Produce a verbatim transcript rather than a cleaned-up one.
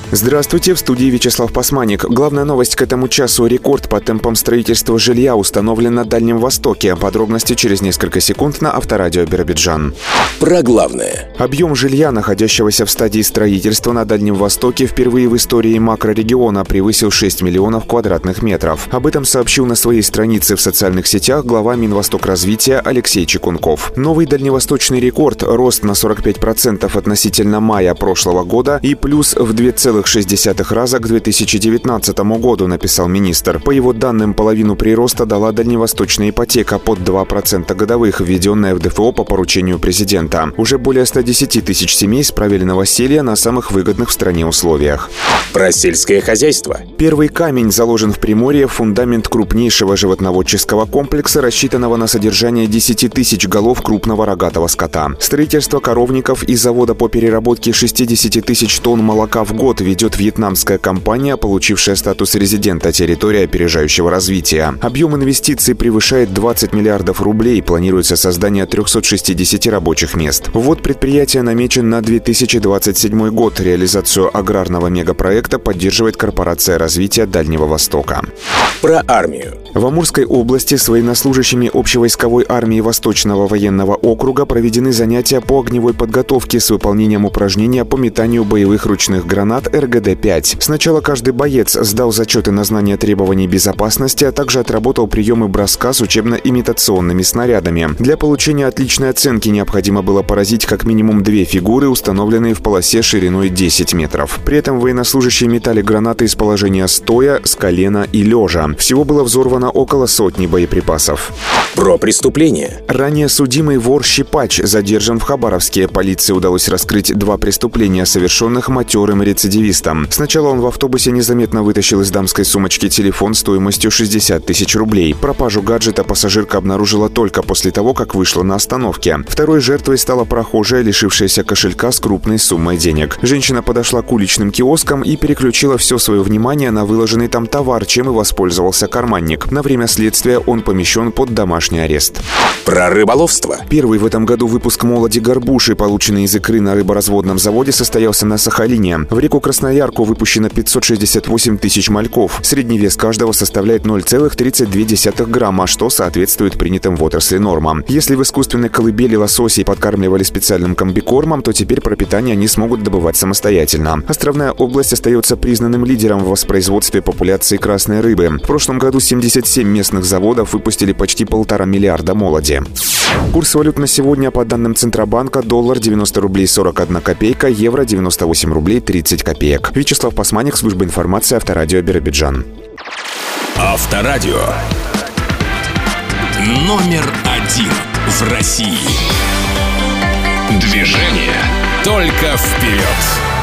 Здравствуйте, в студии Вячеслав Пасманик. Главная новость к этому часу. Рекорд по темпам строительства жилья установлен на Дальнем Востоке. Подробности через несколько секунд на Авторадио Биробиджан. Про главное. Объем жилья, находящегося в стадии строительства на Дальнем Востоке, впервые в истории макрорегиона превысил шесть миллионов квадратных метров. Об этом сообщил на своей странице в социальных сетях глава Минвостокразвития Алексей Чекунков. Новый дальневосточный рекорд – рост на сорок пять процентов относительно мая прошлого года и плюс в два целых шесть десятых раза к две тысячи девятнадцатому году, написал министр. По его данным, половину прироста дала дальневосточная ипотека под два процента годовых, введенная в ДФО по поручению президента. Уже более ста десяти тысяч семей справили новоселье на самых выгодных в стране условиях. Про сельское хозяйство. Первый камень заложен в Приморье в фундамент крупнейшего животноводческого комплекса, рассчитанного на содержание десяти тысяч голов крупного рогатого скота. Строительство коровников и завода по переработке шестидесяти тысяч тонн молока в год ведет вьетнамская компания, получившая статус резидента территории опережающего развития. Объем инвестиций превышает двадцать миллиардов рублей. Планируется создание трёхсот шестидесяти рабочих мест. Ввод предприятия намечен на две тысячи двадцать седьмой год. Реализацию аграрного мегапроекта поддерживает Корпорация развития Дальнего Востока. Про армию. В Амурской области с военнослужащими общевойсковой армии Восточного военного округа проведены занятия по огневой подготовке с выполнением упражнения по метанию боевых ручных гранат эр гэ дэ пять. Сначала каждый боец сдал зачеты на знание требований безопасности, а также отработал приемы броска с учебно-имитационными снарядами. Для получения отличной оценки необходимо было поразить как минимум две фигуры, установленные в полосе шириной десять метров. При этом военнослужащие метали гранаты из положения стоя, с колена и лежа. Всего было взорвано около сотни боеприпасов. Про преступление. Ранее судимый вор-щипач задержан в Хабаровске. Полиции удалось раскрыть два преступления, совершенных матерым рецидивистом. Сначала он в автобусе незаметно вытащил из дамской сумочки телефон стоимостью шестьдесят тысяч рублей. Пропажу гаджета пассажирка обнаружила только после того, как вышла на остановке. Второй жертвой стала прохожая, лишившаяся кошелька с крупной суммой денег. Женщина подошла к уличным киоскам и переключила все свое внимание на выложенный там товар, чем и воспользовался карманник. На время следствия он помещен под домашний арест. Про рыболовство. Первый в этом году выпуск молоди горбуши, полученный из икры на рыборазводном заводе, состоялся на Сахалине. В реку Красноярку выпущено пятьсот шестьдесят восемь тысяч мальков. Средний вес каждого составляет ноль целых тридцать две десятых грамма, что соответствует принятым в отрасли нормам. Если в искусственной колыбели лососей подкармливали специальным комбикормом, то теперь пропитание они смогут добывать самостоятельно. Островная область остается признанным лидером в воспроизводстве популяции красной рыбы. В прошлом году семьдесят семь местных заводов выпустили почти полтора миллиарда молоди. Курс валют на сегодня по данным Центробанка: доллар девяносто рублей сорок одна копейка, евро девяносто восемь рублей тридцать копеек. Вячеслав Пасманик, служба информации, Авторадио Биробиджан. Авторадио. Номер один в России. Движение только вперед.